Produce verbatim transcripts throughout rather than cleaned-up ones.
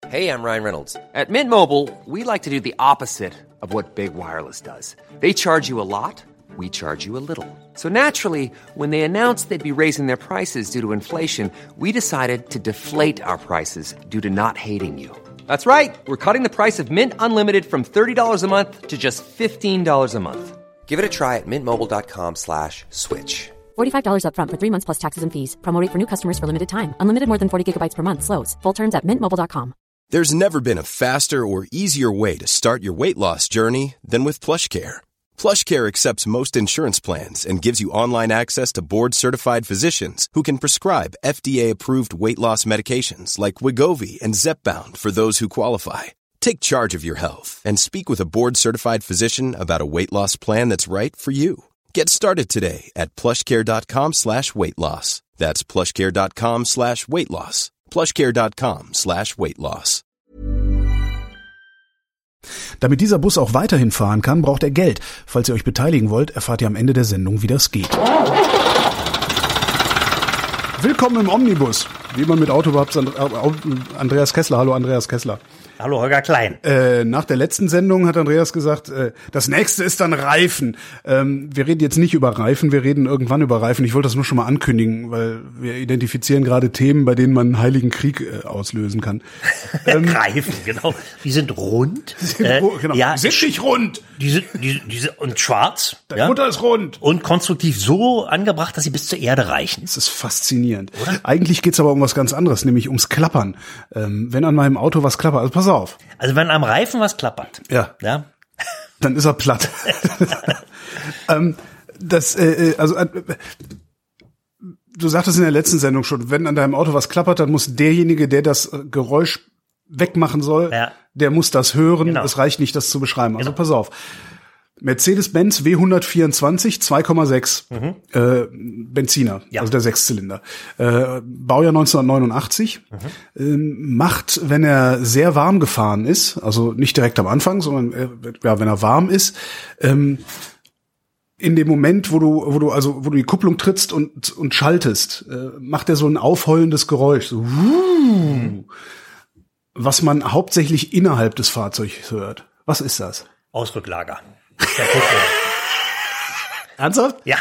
Hey, I'm Ryan Reynolds. At Mint Mobile, we like to do the opposite of what Big Wireless does. They charge you a lot, we charge you a little. So naturally, when they announced they'd be raising their prices due to inflation, we decided to deflate our prices due to not hating you. That's right. We're cutting the price of Mint Unlimited from thirty dollars a month to just fifteen dollars a month. Give it a try at mintmobile.com slash switch. forty-five dollars up front for three months plus taxes and fees. Promo rate for new customers for limited time. Unlimited more than forty gigabytes per month slows. Full terms at mint mobile dot com. There's never been a faster or easier way to start your weight loss journey than with PlushCare. PlushCare accepts most insurance plans and gives you online access to board-certified physicians who can prescribe F D A-approved weight loss medications like Wegovy and Zepbound for those who qualify. Take charge of your health and speak with a board-certified physician about a weight loss plan that's right for you. Get started today at plushcare.com slash weight loss. That's plushcare.com slash weight loss. plushcare.com slash weight loss. Damit dieser Bus auch weiterhin fahren kann, braucht er Geld. Falls ihr euch beteiligen wollt, erfahrt ihr am Ende der Sendung, wie das geht. Willkommen im Omnibus. Wie immer mit Auto überhaupt Andreas Kessler. Hallo Andreas Kessler. Hallo Holger Klein. Äh, nach der letzten Sendung hat Andreas gesagt, äh, das nächste ist dann Reifen. Ähm, wir reden jetzt nicht über Reifen, wir reden irgendwann über Reifen. Ich wollte das nur schon mal ankündigen, weil wir identifizieren gerade Themen, bei denen man einen heiligen Krieg äh, auslösen kann. Ähm, Reifen, genau. Die sind rund. Die sind, äh, genau. ja, die sind nicht rund. Die sind, die, die sind und schwarz. Deine ja? Mutter ist rund. Und konstruktiv so angebracht, dass sie bis zur Erde reichen. Das ist faszinierend. Oder? Eigentlich geht's aber um was ganz anderes, nämlich ums Klappern. Ähm, wenn an meinem Auto was klappert, also pass auf. Also wenn am Reifen was klappert, ja, ja, dann ist er platt. ähm, das, äh, also äh, du sagtest in der letzten Sendung schon, wenn an deinem Auto was klappert, dann muss derjenige, der das Geräusch wegmachen soll, ja. der muss das hören. Genau. Es reicht nicht, das zu beschreiben. Also genau. Pass auf. Mercedes-Benz W hundertvierundzwanzig, zwei Komma sechs, mhm. äh, Benziner, ja. also der Sechszylinder. Äh, Baujahr neunzehnhundertneunundachtzig, mhm. äh, macht, wenn er sehr warm gefahren ist, also nicht direkt am Anfang, sondern äh, ja, wenn er warm ist, ähm, in dem Moment, wo du, wo du, also, wo du die Kupplung trittst und, und schaltest, äh, macht er so ein aufheulendes Geräusch, so, mhm. was man hauptsächlich innerhalb des Fahrzeugs hört. Was ist das? Ausrücklager. Ernsthaft? Ja.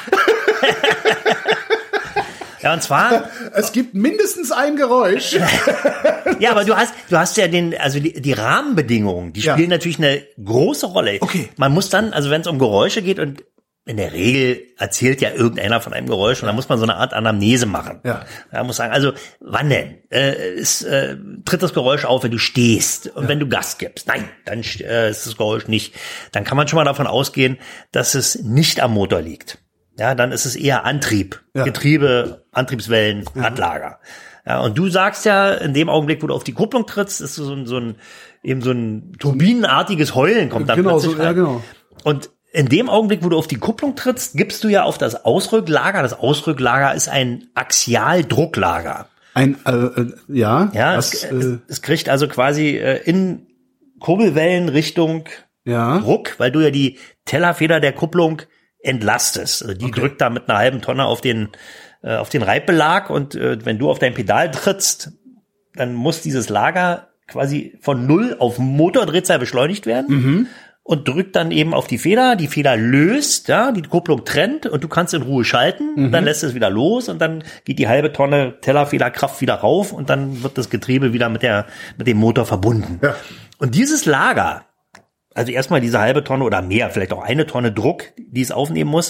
Ja, und zwar. Es gibt mindestens ein Geräusch. Ja, aber du hast, du hast ja den, also die, die Rahmenbedingungen, die spielen ja. natürlich eine große Rolle. Okay. Man muss dann, also wenn es um Geräusche geht und in der Regel erzählt ja irgendeiner von einem Geräusch und dann muss man so eine Art Anamnese machen. Ja. Da muss sagen, also wann denn? Äh, ist, äh, tritt das Geräusch auf, wenn du stehst und ja. wenn du Gas gibst? Nein, dann äh, ist das Geräusch nicht. Dann kann man schon mal davon ausgehen, dass es nicht am Motor liegt. Ja, dann ist es eher Antrieb, ja. Getriebe, Antriebswellen, ja. Radlager. Ja, und du sagst ja, in dem Augenblick, wo du auf die Kupplung trittst, ist so ein, so ein eben so ein turbinenartiges Heulen kommt dann genau, plötzlich so, rein. Ja, genau. Und in dem Augenblick, wo du auf die Kupplung trittst, gibst du ja auf das Ausrücklager. Das Ausrücklager ist ein Axialdrucklager. Ein, äh, äh, ja. Ja, das, es, äh, es, es kriegt also quasi äh, in Kurbelwellen Richtung ja. Druck, weil du ja die Tellerfeder der Kupplung entlastest. Also die okay. drückt da mit einer halben Tonne auf den, äh, auf den Reibbelag und äh, wenn du auf dein Pedal trittst, dann muss dieses Lager quasi von Null auf Motordrehzahl beschleunigt werden. Mhm. Und drückt dann eben auf die Feder, die Feder löst, ja, die Kupplung trennt und du kannst in Ruhe schalten, mhm. und dann lässt es wieder los und dann geht die halbe Tonne Tellerfederkraft wieder rauf und dann wird das Getriebe wieder mit der, mit dem Motor verbunden. Ja. Und dieses Lager, also erstmal diese halbe Tonne oder mehr, vielleicht auch eine Tonne Druck, die es aufnehmen muss,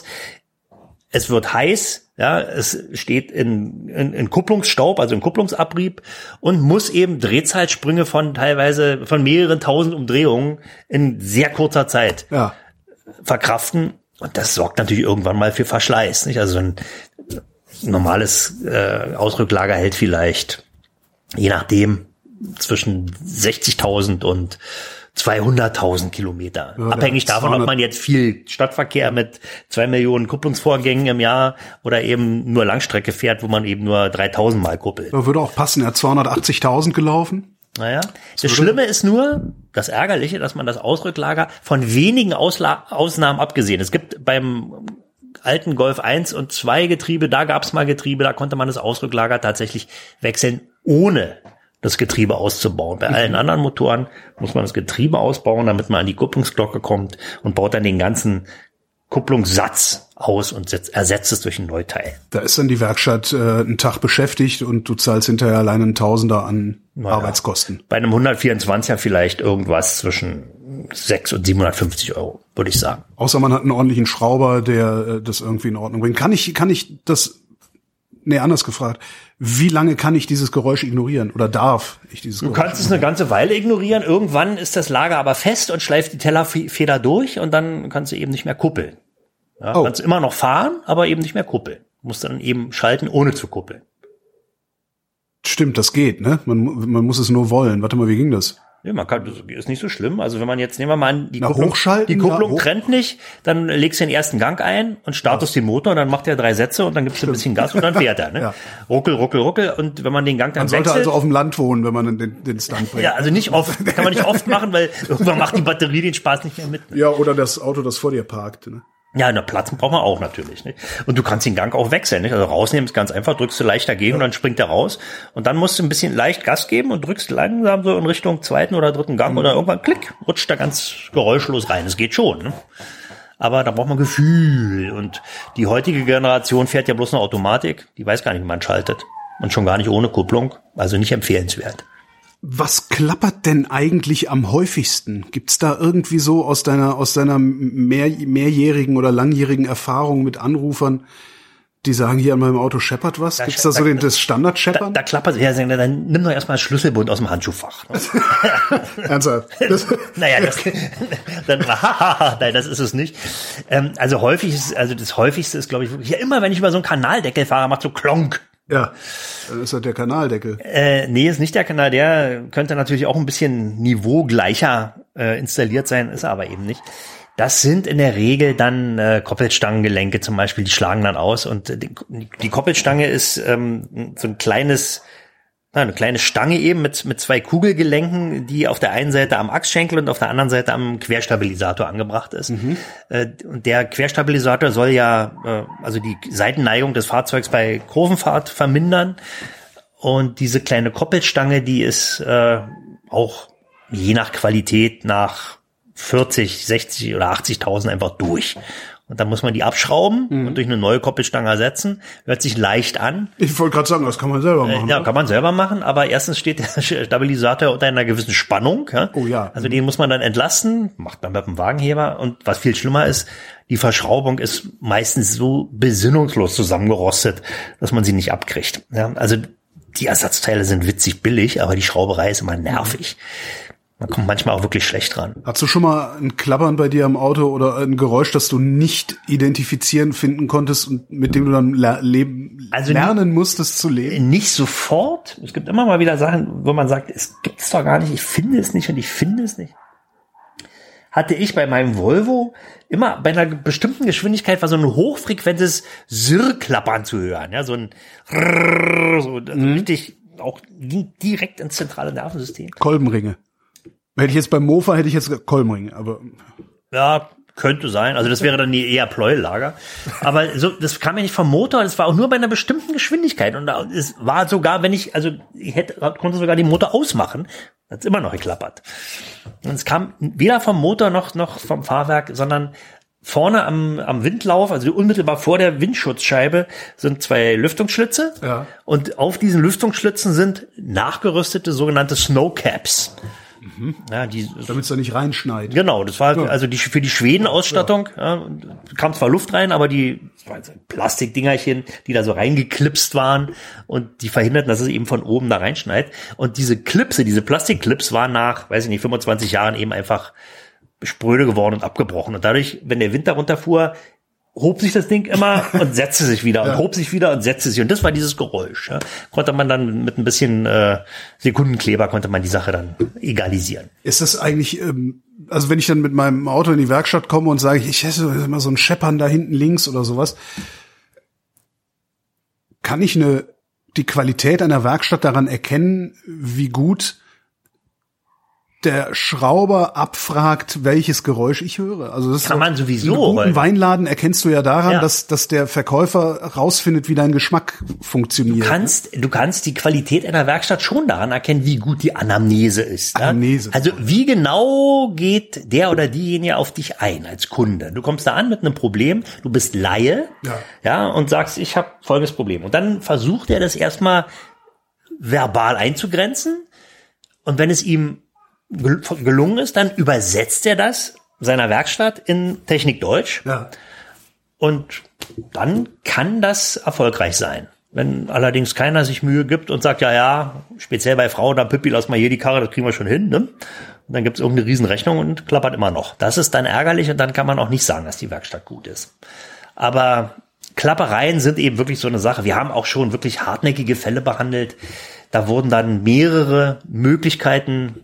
es wird heiß, ja, es steht in, in, in Kupplungsstaub, also in Kupplungsabrieb und muss eben Drehzahlsprünge von teilweise von mehreren tausend Umdrehungen in sehr kurzer Zeit ja. verkraften. Und das sorgt natürlich irgendwann mal für Verschleiß, nicht? Also ein normales äh, Ausrücklager hält vielleicht, je nachdem, zwischen sechzigtausend und zweihunderttausend Kilometer. Ja, Abhängig davon, ob man jetzt viel Stadtverkehr mit zwei Millionen Kupplungsvorgängen im Jahr oder eben nur Langstrecke fährt, wo man eben nur dreitausend Mal kuppelt. Da würde auch passen, er hat zweihundertachtzigtausend gelaufen. Naja, das, das Schlimme ist nur, das Ärgerliche, dass man das Ausrücklager von wenigen Ausla- Ausnahmen abgesehen. Es gibt beim alten Golf eins und zwei Getriebe, da gab es mal Getriebe, da konnte man das Ausrücklager tatsächlich wechseln, ohne das Getriebe auszubauen. Bei allen anderen Motoren muss man das Getriebe ausbauen, damit man an die Kupplungsglocke kommt und baut dann den ganzen Kupplungssatz aus und setzt, ersetzt es durch ein Neuteil. Da ist dann die Werkstatt äh, einen Tag beschäftigt und du zahlst hinterher alleine einen Tausender an naja, Arbeitskosten. Bei einem hundertvierundzwanziger vielleicht irgendwas zwischen sechshundert und siebenhundertfünfzig Euro, würde ich sagen. Außer man hat einen ordentlichen Schrauber, der äh, das irgendwie in Ordnung bringt. Kann ich, kann ich das, nee, anders gefragt, wie lange kann ich dieses Geräusch ignorieren oder darf ich dieses Du Geräusch kannst es eine ganze Weile ignorieren. Irgendwann ist das Lager aber fest und schleift die Tellerfeder durch und dann kannst du eben nicht mehr kuppeln. Ja, oh. Kannst immer noch fahren, aber eben nicht mehr kuppeln. Du musst dann eben schalten, ohne zu kuppeln. Stimmt, das geht, ne? Man, man muss es nur wollen. Warte mal, wie ging das? Ja, man kann, das ist nicht so schlimm. Also wenn man jetzt, nehmen wir mal an, die Na, Kupplung, hochschalten, die Kupplung ja, hoch. trennt nicht, dann legst du den ersten Gang ein und startest ja. den Motor und dann macht er drei Sätze und dann gibst du ein bisschen Gas und dann fährt er, ne? Ja. Ruckel, ruckel, ruckel und wenn man den Gang dann Man sollte wechselt, also auf dem Land wohnen, wenn man den, den Stunt bringt. Ja, also nicht oft, kann man nicht oft machen, weil irgendwann macht die Batterie den Spaß nicht mehr mit. Ne? Ja, oder das Auto, das vor dir parkt, ne? Ja, na, Platz braucht man auch natürlich, nicht? Und du kannst den Gang auch wechseln, nicht? Also rausnehmen ist ganz einfach, drückst du leicht dagegen ja. und dann springt er raus. Und dann musst du ein bisschen leicht Gas geben und drückst langsam so in Richtung zweiten oder dritten Gang mhm. oder irgendwann klick, rutscht da ganz geräuschlos rein. Es geht schon, ne? Aber da braucht man Gefühl. Und die heutige Generation fährt ja bloß eine Automatik. Die weiß gar nicht, wie man schaltet. Und schon gar nicht ohne Kupplung. Also nicht empfehlenswert. Was klappert denn eigentlich am häufigsten? Gibt's da irgendwie so aus deiner aus deiner mehr, mehrjährigen oder langjährigen Erfahrung mit Anrufern, die sagen, hier an meinem Auto scheppert was? Gibt's da so den, das Standard-Scheppern? Da, da klappert, ja, dann nimm doch erstmal das Schlüsselbund aus dem Handschuhfach. Ernsthaft? Das naja, das, dann, nein, das ist es nicht. Ähm, also häufig ist, also das häufigste ist, glaube ich, wirklich, ja, immer wenn ich über so einen Kanaldeckel fahre, macht so Klonk. Ja, dann ist das der Kanaldeckel. Äh, nee, ist nicht der Kanal. Der könnte natürlich auch ein bisschen niveaugleicher äh, installiert sein, ist er aber eben nicht. Das sind in der Regel dann äh, Koppelstangengelenke zum Beispiel, die schlagen dann aus. Und äh, die, die Koppelstange ist ähm, so ein kleines, na, eine kleine Stange eben mit mit zwei Kugelgelenken, die auf der einen Seite am Achsschenkel und auf der anderen Seite am Querstabilisator angebracht ist. Mhm. Äh, und der Querstabilisator soll ja äh, also die Seitenneigung des Fahrzeugs bei Kurvenfahrt vermindern. Und diese kleine Koppelstange, die ist äh, auch je nach Qualität nach vierzig, sechzig oder achtzigtausend einfach durch. Und dann muss man die abschrauben mhm. und durch eine neue Koppelstange ersetzen. Hört sich leicht an. Ich wollte gerade sagen, das kann man selber machen. Äh, ja, kann man selber machen, aber erstens steht der Stabilisator unter einer gewissen Spannung. Ja? Oh ja. Also den muss man dann entlasten, macht man mit dem Wagenheber. Und was viel schlimmer ist, die Verschraubung ist meistens so besinnungslos zusammengerostet, dass man sie nicht abkriegt. Ja? Also die Ersatzteile sind witzig billig, aber die Schrauberei ist immer nervig. Man kommt manchmal auch wirklich schlecht ran. Hast du schon mal ein Klappern bei dir am Auto oder ein Geräusch, das du nicht identifizieren finden konntest und mit dem du dann le- leben, also lernen musstest zu leben? Nicht sofort. Es gibt immer mal wieder Sachen, wo man sagt, es gibt es doch gar nicht, ich finde es nicht und ich finde es nicht. Hatte ich bei meinem Volvo immer bei einer bestimmten Geschwindigkeit war so ein hochfrequentes Sirrklappern zu hören. Ja, so ein Rrrr, so mhm. richtig, auch ging direkt ins zentrale Nervensystem. Kolbenringe. Hätte ich jetzt beim Mofa, hätte ich jetzt Kolbenring, aber. Ja, könnte sein. Also das wäre dann eher Pleuellager. Aber so, das kam ja nicht vom Motor, das war auch nur bei einer bestimmten Geschwindigkeit. Und es war sogar, wenn ich, also ich hätte, konnte sogar den Motor ausmachen, hat's immer noch geklappert. Und es kam weder vom Motor noch, noch vom Fahrwerk, sondern vorne am, am Windlauf, also unmittelbar vor der Windschutzscheibe, sind zwei Lüftungsschlitze. Ja. Und auf diesen Lüftungsschlitzen sind nachgerüstete sogenannte Snowcaps. Mhm. Ja, die, damit es da nicht reinschneit. Genau, das war ja. also die für die Schweden-Ausstattung, ja. Ja, kam zwar Luft rein, aber die das waren so Plastikdingerchen, die da so reingeklipst waren und die verhinderten, dass es eben von oben da reinschneit. Und diese Klipse, diese Plastikclips waren nach, weiß ich nicht, fünfundzwanzig Jahren eben einfach spröde geworden und abgebrochen. Und dadurch, wenn der Wind darunter fuhr, hob sich das Ding immer und setzte sich wieder und ja. hob sich wieder und setzte sich. Und das war dieses Geräusch. Ja. Konnte man dann mit ein bisschen äh, Sekundenkleber, konnte man die Sache dann egalisieren. Ist das eigentlich, ähm, also wenn ich dann mit meinem Auto in die Werkstatt komme und sage, ich hätte immer so ein Scheppern da hinten links oder sowas, kann ich eine die Qualität einer Werkstatt daran erkennen, wie gut der Schrauber abfragt, welches Geräusch ich höre. Also das kann ist man sowieso. In einem guten Weinladen erkennst du ja daran, ja. dass dass der Verkäufer rausfindet, wie dein Geschmack funktioniert. Du kannst, du kannst die Qualität einer Werkstatt schon daran erkennen, wie gut die Anamnese ist. Anamnese. Ja? Also wie genau geht der oder diejenige auf dich ein als Kunde? Du kommst da an mit einem Problem, du bist Laie, ja, ja und sagst, ich habe folgendes Problem. Und dann versucht er das erstmal verbal einzugrenzen. Und wenn es ihm gelungen ist, dann übersetzt er das seiner Werkstatt in Technikdeutsch. Ja. Und dann kann das erfolgreich sein. Wenn allerdings keiner sich Mühe gibt und sagt, ja, ja, speziell bei Frauen, da Pippi, lass mal hier die Karre, das kriegen wir schon hin, ne? Und dann gibt es irgendeine Riesenrechnung und klappert immer noch. Das ist dann ärgerlich und dann kann man auch nicht sagen, dass die Werkstatt gut ist. Aber Klappereien sind eben wirklich so eine Sache. Wir haben auch schon wirklich hartnäckige Fälle behandelt. Da wurden dann mehrere Möglichkeiten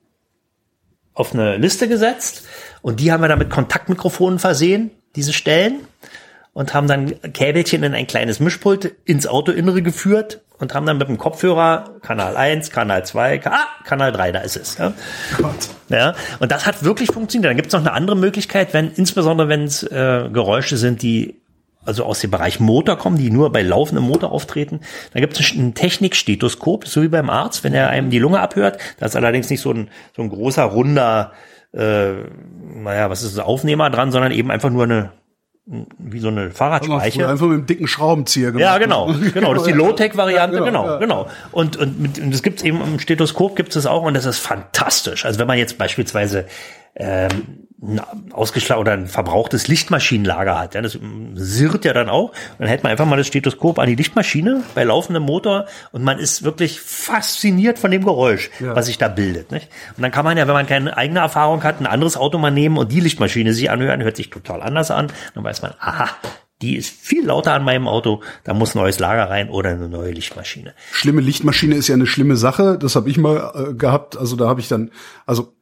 auf eine Liste gesetzt und die haben wir dann mit Kontaktmikrofonen versehen, diese Stellen, und haben dann Käbelchen in ein kleines Mischpult ins Autoinnere geführt und haben dann mit dem Kopfhörer Kanal eins, Kanal zwei, ah, Kanal drei, da ist es. Ja. Gott. Ja, und das hat wirklich funktioniert. Dann gibt es noch eine andere Möglichkeit, wenn insbesondere wenn es äh, Geräusche sind, die also aus dem Bereich Motor kommen, die nur bei laufendem Motor auftreten. Da gibt es ein Technikstethoskop, so wie beim Arzt, wenn er einem die Lunge abhört. Da ist allerdings nicht so ein so ein großer, runder, äh, naja, was ist das, Aufnehmer dran, sondern eben einfach nur eine, wie so eine Fahrradspeiche. Einfach mit einem dicken Schraubenzieher gemacht. Ja, genau, genau. Das ist die Low-Tech-Variante, ja, genau, ja, genau. Und und, mit, und das gibt's eben im Stethoskop, gibt's das auch und das ist fantastisch. Also wenn man jetzt beispielsweise ähm, ein ausgeschlagen oder ein verbrauchtes Lichtmaschinenlager hat, ja, das sirrt ja dann auch. Dann hält man einfach mal das Stethoskop an die Lichtmaschine bei laufendem Motor und man ist wirklich fasziniert von dem Geräusch, ja, was sich da bildet. Nicht? Und dann kann man ja, wenn man keine eigene Erfahrung hat, ein anderes Auto mal nehmen und die Lichtmaschine sich anhören, hört sich total anders an. Dann weiß man, aha, die ist viel lauter an meinem Auto, da muss neues Lager rein oder eine neue Lichtmaschine. Schlimme Lichtmaschine ist ja eine schlimme Sache, das habe ich mal äh, gehabt. Also da habe ich dann, also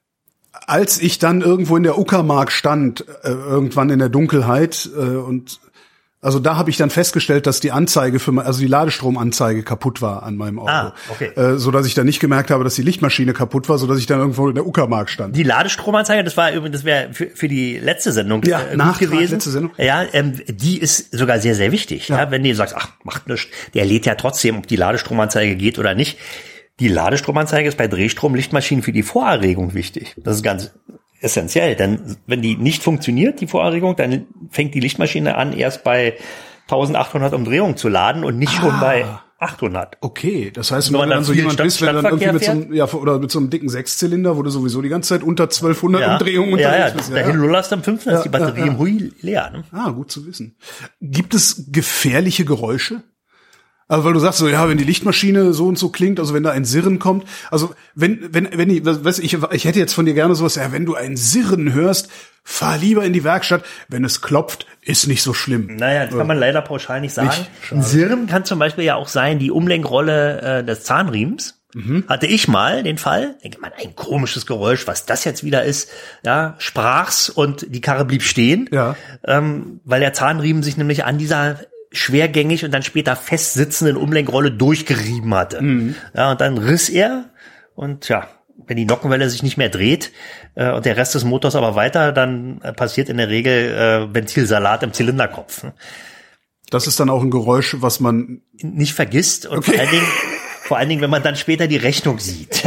als ich dann irgendwo in der Uckermark stand, äh, irgendwann in der Dunkelheit, äh, und also da habe ich dann festgestellt, dass die Anzeige für, also die Ladestromanzeige kaputt war an meinem Auto, ah, okay. äh, so dass ich dann nicht gemerkt habe, dass die Lichtmaschine kaputt war, so dass ich dann irgendwo in der Uckermark stand. Die Ladestromanzeige, das war übrigens, das wäre für, für die letzte Sendung ja, äh, Nachtrag, gut gewesen. Letzte Sendung. Ja, ähm, die ist sogar sehr, sehr wichtig. Ja. Ja, wenn du sagst, ach, macht nichts, der lädt ja trotzdem, ob die Ladestromanzeige geht oder nicht. Die Ladestromanzeige ist bei Drehstrom-Lichtmaschinen für die Vorerregung wichtig. Das ist ganz essentiell, denn wenn die nicht funktioniert, die Vorerregung, dann fängt die Lichtmaschine an, erst bei eintausendachthundert Umdrehungen zu laden und nicht ah. schon bei achthundert. Okay, das heißt, wenn, wenn dann so jemand Stadt, bist, wenn dann irgendwie mit so, einem, ja, oder mit so einem dicken Sechszylinder, wo du sowieso die ganze Zeit unter zwölfhundert ja. Umdrehungen unterwegs ja, ja, bist. Ja, dahin lullerst am fünften, ist die Batterie ja, ja. im Hui leer. Ne? Ah, gut zu wissen. Gibt es gefährliche Geräusche? Also weil du sagst so, ja, wenn die Lichtmaschine so und so klingt, also wenn da ein Sirren kommt, also wenn wenn wenn ich weiß ich ich hätte jetzt von dir gerne sowas, ja, wenn du ein Sirren hörst, fahr lieber in die Werkstatt, wenn es klopft, ist nicht so schlimm. Naja, das kann man leider pauschal nicht sagen. Nicht? Ein Sirren kann zum Beispiel ja auch sein, die Umlenkrolle äh, des Zahnriemens. Mhm. Hatte ich mal den Fall, denke man, ein komisches Geräusch, was das jetzt wieder ist, ja, sprach's und die Karre blieb stehen, ja. ähm, weil der Zahnriemen sich nämlich an dieser schwergängig und dann später festsitzenden Umlenkrolle durchgerieben hatte. Mhm. Ja, und dann riss er und ja, wenn die Nockenwelle sich nicht mehr dreht äh, und der Rest des Motors aber weiter, dann äh, passiert in der Regel äh, Ventilsalat im Zylinderkopf. Ne? Das ist dann auch ein Geräusch, was man nicht vergisst und okay. vor allen Dingen Vor allen Dingen, wenn man dann später die Rechnung sieht.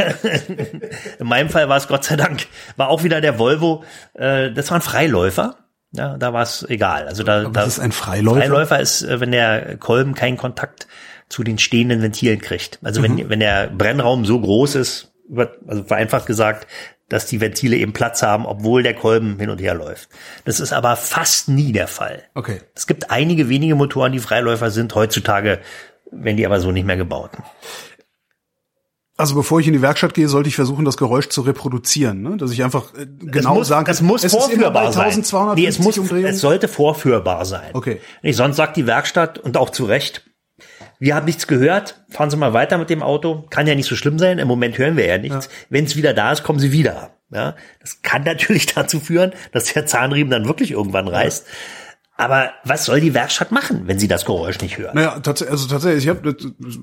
In meinem Fall war es Gott sei Dank, war auch wieder der Volvo, äh, das war ein Freiläufer. Ja, da war es egal. Also da, Aber da das ist ein Freiläufer. Freiläufer ist, wenn der Kolben keinen Kontakt zu den stehenden Ventilen kriegt. Also mhm. wenn wenn der Brennraum so groß ist, also vereinfacht gesagt, dass die Ventile eben Platz haben, obwohl der Kolben hin und her läuft. Das ist aber fast nie der Fall. Okay. Es gibt einige wenige Motoren, die Freiläufer sind. Heutzutage werden die aber so nicht mehr gebaut. Also bevor ich in die Werkstatt gehe, sollte ich versuchen, das Geräusch zu reproduzieren, ne? Dass ich einfach äh, genau muss, sage, das muss es vorführbar ist immer sein. Nee, es muss, es sollte vorführbar sein. Okay. Nicht, sonst sagt die Werkstatt und auch zu Recht, wir haben nichts gehört, fahren Sie mal weiter mit dem Auto. Kann ja nicht so schlimm sein, im Moment hören wir ja nichts. Ja. Wenn es wieder da ist, kommen Sie wieder. Ja, das kann natürlich dazu führen, dass der Zahnriemen dann wirklich irgendwann reißt. Aber was soll die Werkstatt machen, wenn sie das Geräusch nicht hört? Naja, tats- also tatsächlich, ich habe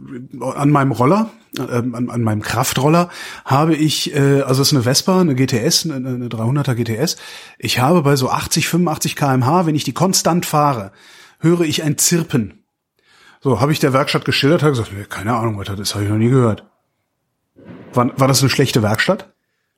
an meinem Roller, äh, an, an meinem Kraftroller habe ich, äh, also es ist eine Vespa, eine G T S, eine, eine dreihunderter G T S. Ich habe bei so achtzig, fünfundachtzig Kilometer pro Stunde, wenn ich die konstant fahre, höre ich ein Zirpen. So, habe ich der Werkstatt geschildert, habe gesagt, keine Ahnung, was das ist, habe ich noch nie gehört. War, war das eine schlechte Werkstatt?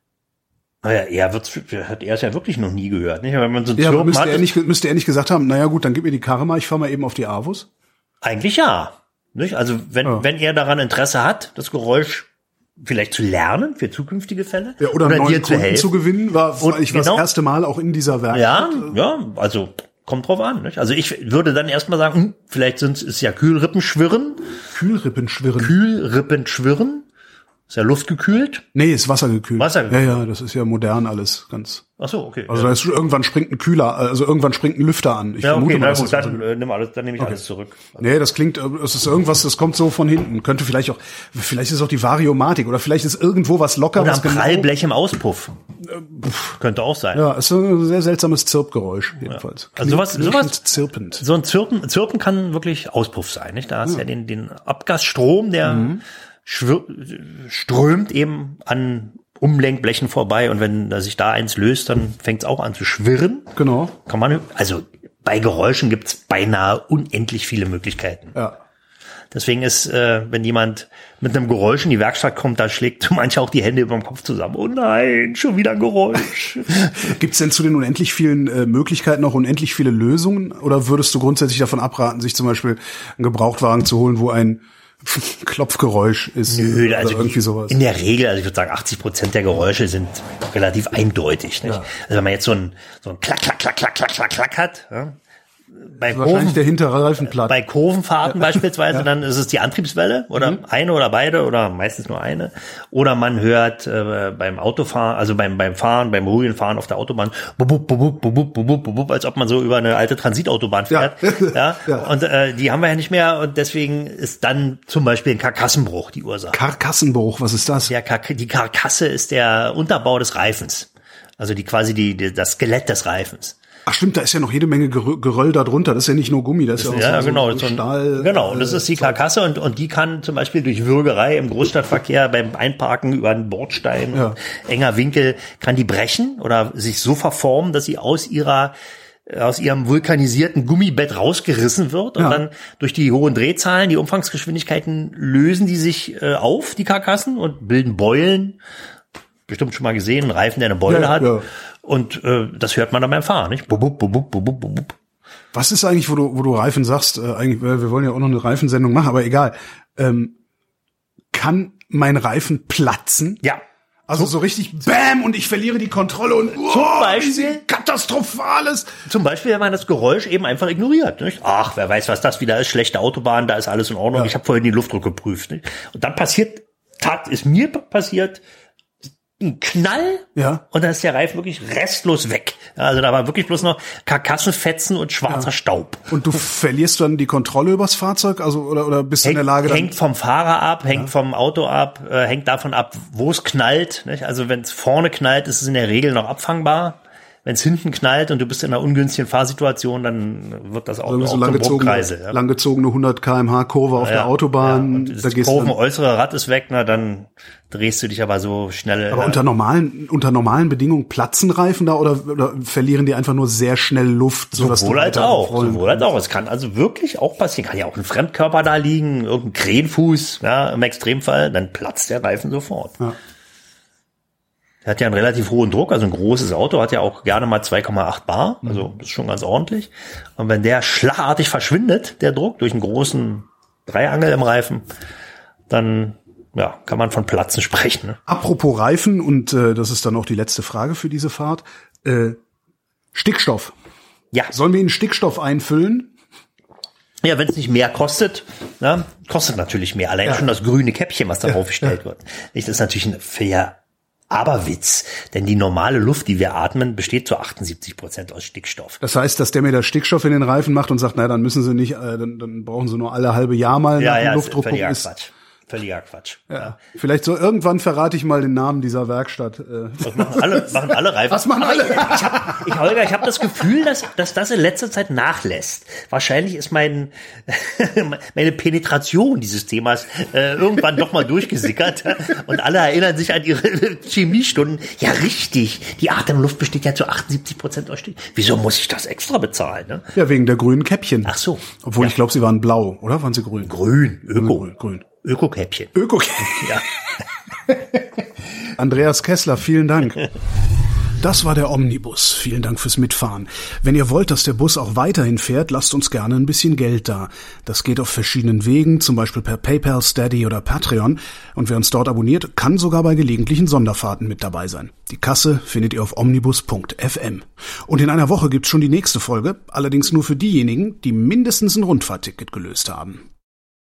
Naja, er wird's, hat er es ja wirklich noch nie gehört, nicht? Wenn man so ein Ja, Zirpen müsste hat, er nicht, müsste er nicht gesagt haben, naja gut, dann gib mir die Karre mal, ich fahr mal eben auf die Avus? eigentlich ja. Nicht? Also wenn, Ja. wenn er daran Interesse hat, das Geräusch vielleicht zu lernen für zukünftige Fälle. Ja, oder, oder neuen dir zu Kunden helfen. zu gewinnen, war, Und ich war genau. das erste Mal auch in dieser Werkstatt. Ja, ja, also kommt drauf an. Nicht? Also ich würde dann erstmal sagen, hm, vielleicht sind es ja Kühlrippenschwirren. Kühlrippenschwirren. Kühlrippenschwirren. Ist ja luftgekühlt. Nee, ist wassergekühlt. Wassergekühlt. Ja, ja, das ist ja modern alles, ganz. Ach so, okay. Also ja. da ist irgendwann springt ein Kühler, also irgendwann springt ein Lüfter an. Ich ja, vermute okay, mal, na dass gut, das dann Wasser- äh, nimm alles, dann nehme ich alles zurück. Nee, das klingt, äh, es ist irgendwas, das kommt so von hinten. Könnte vielleicht auch, vielleicht ist es auch die Variomatik oder vielleicht ist irgendwo was locker, Oder was ein Prallblech im Auspuff. Könnte auch sein. Ja, ist so ein sehr seltsames Zirpgeräusch, jedenfalls. Also sowas- Knirschend, sowas- zirpend. So ein Zirpen, Zirpen kann wirklich Auspuff sein, nicht? Da hast du ja den, den Abgasstrom, der Mhm. schwir- strömt eben an Umlenkblechen vorbei und wenn da sich da eins löst, dann fängt es auch an zu schwirren. Genau. Kann man, also bei Geräuschen gibt's beinahe unendlich viele Möglichkeiten. Ja. Deswegen ist, äh, wenn jemand mit einem Geräusch in die Werkstatt kommt, da schlägt manche auch die Hände über dem Kopf zusammen. Oh nein, schon wieder ein Geräusch. Gibt's denn zu den unendlich vielen äh, Möglichkeiten auch unendlich viele Lösungen? Oder würdest du grundsätzlich davon abraten, sich zum Beispiel einen Gebrauchtwagen zu holen, wo ein Klopfgeräusch ist? Nö, oder also irgendwie sowas? in der Regel, also ich würde sagen, achtzig Prozent der Geräusche sind relativ eindeutig. Nicht? Ja. Also wenn man jetzt so ein, so ein Klack, Klack, Klack, Klack, Klack, Klack, Klack hat, ja, bei Wahrscheinlich Kurven, der hintere Reifen platt. bei Kurvenfahrten beispielsweise, Ja. dann ist es die Antriebswelle oder Mhm. eine oder beide oder meistens nur eine. Oder man hört äh, beim Autofahren, also beim beim Fahren, beim ruhigen Fahren auf der Autobahn, bub, bub, bub, bub, bub, bub, bub, bub, als ob man so über eine alte Transitautobahn fährt. Ja. Ja. Ja. Und äh, die haben wir ja nicht mehr und deswegen ist dann zum Beispiel ein Karkassenbruch die Ursache. Karkassenbruch, was ist das? Der Kark- die Karkasse ist der Unterbau des Reifens. Also die quasi die, die das Skelett des Reifens. Ach stimmt, da ist ja noch jede Menge Gerö- Geröll da drunter. Das ist ja nicht nur Gummi, das ist ja auch Ja, so, genau. so So ein, Stahl. genau, und das ist die äh, Karkasse und, und die kann zum Beispiel durch Würgerei im Großstadtverkehr beim Einparken über einen Bordstein, Ja. enger Winkel, kann die brechen oder sich so verformen, dass sie aus ihrer aus ihrem vulkanisierten Gummibett rausgerissen wird und Ja. dann durch die hohen Drehzahlen, die Umfangsgeschwindigkeiten lösen die sich äh, auf, die Karkassen, und bilden Beulen. Bestimmt schon mal gesehen, einen Reifen, der eine Beule Ja, hat. ja. Und äh, das hört man dann beim Fahren, nicht? Bub, bub, bub, bub, bub, bub, bub. Was ist eigentlich, wo du, wo du Reifen sagst, äh, eigentlich, wir wir wollen ja auch noch eine Reifensendung machen, aber egal. Ähm, kann mein Reifen platzen? Ja. Also so richtig Bäm und ich verliere die Kontrolle und oh, Zum Beispiel? wie katastrophales. Zum Beispiel, wenn man das Geräusch eben einfach ignoriert. Nicht? Ach, wer weiß, was das wieder ist. Schlechte Autobahn, da ist alles in Ordnung. Ja. Ich habe vorhin den Luftdruck geprüft. Nicht? Und dann passiert, tat ist mir passiert, ein Knall, Ja. und dann ist der Reifen wirklich restlos weg. Ja, also da war wirklich bloß noch Karkassenfetzen und schwarzer Staub. Und du verlierst dann die Kontrolle übers Fahrzeug, also oder oder bist du in Hängt, der Lage dann hängt vom Fahrer ab, hängt vom Auto ab, äh, hängt davon ab, wo es knallt. Nicht? Also wenn es vorne knallt, ist es in der Regel noch abfangbar. Wenn es hinten knallt und du bist in einer ungünstigen Fahrsituation, dann wird das Auto irgendwie auch so zum langgezogene, Bruchkreisel. Ja. langgezogene hundert Kilometer pro Stunde Kurve auf Ja, der Autobahn, ja, und da das gehst du dann, kurvenäußere Rad ist weg, na dann drehst du dich aber so schnell. aber äh, unter normalen unter normalen Bedingungen platzen Reifen da oder, oder verlieren die einfach nur sehr schnell Luft, sodass sowohl du als weiter auch, aufrollen sowohl als kannst? auch. Es kann also wirklich auch passieren. Kann ja auch ein Fremdkörper da liegen, irgendein Krähenfuß, ja, im Extremfall, dann platzt der Reifen sofort. Ja. Er hat ja einen relativ hohen Druck, also ein großes Auto hat ja auch gerne mal zwei Komma acht Bar, also das ist schon ganz ordentlich. Und wenn der schlagartig verschwindet, der Druck, durch einen großen Dreiangel im Reifen, dann ja, kann man von Platzen sprechen. Ne? Apropos Reifen, und äh, das ist dann auch die letzte Frage für diese Fahrt, äh, Stickstoff. Ja, Sollen wir ihn Stickstoff einfüllen? ja, wenn es nicht mehr kostet, ja, kostet natürlich mehr. Allein Ja. schon das grüne Käppchen, was da Ja, draufgestellt ja. wird. Nicht, das ist natürlich ein fair Aberwitz, denn die normale Luft, die wir atmen, besteht zu achtundsiebzig Prozent aus Stickstoff. Das heißt, dass der mir da Stickstoff in den Reifen macht und sagt, na, dann müssen sie nicht, äh, dann, dann brauchen sie nur alle halbe Jahr mal nach dem ist Luftdruck völliger gucken. Ist, Quatsch. Völliger Quatsch. Ja. Ja. Vielleicht so irgendwann verrate ich mal den Namen dieser Werkstatt. Das machen alle, machen alle Reifen. Was machen alle? Ich, ich hab, ich, Holger, ich habe das Gefühl, dass, dass das in letzter Zeit nachlässt. Wahrscheinlich ist mein, meine Penetration dieses Themas äh, irgendwann doch mal durchgesickert und alle erinnern sich an ihre Chemiestunden. Ja, richtig. Die Atemluft besteht ja zu achtundsiebzig Prozent aus Stickstoff. Wieso muss ich das extra bezahlen? Ne? Ja, wegen der grünen Käppchen. Ach so. Obwohl ja. ich glaube, sie waren blau, oder? Waren sie grün? Grün. Öko. Grün. grün. Öko-Käppchen. Öko-Käppchen. Ja. Andreas Kessler, vielen Dank. Das war der Omnibus. Vielen Dank fürs Mitfahren. Wenn ihr wollt, dass der Bus auch weiterhin fährt, lasst uns gerne ein bisschen Geld da. Das geht auf verschiedenen Wegen, zum Beispiel per PayPal, Steady oder Patreon. Und wer uns dort abonniert, kann sogar bei gelegentlichen Sonderfahrten mit dabei sein. Die Kasse findet ihr auf omnibus punkt f m. Und in einer Woche gibt's schon die nächste Folge, allerdings nur für diejenigen, die mindestens ein Rundfahrtticket gelöst haben.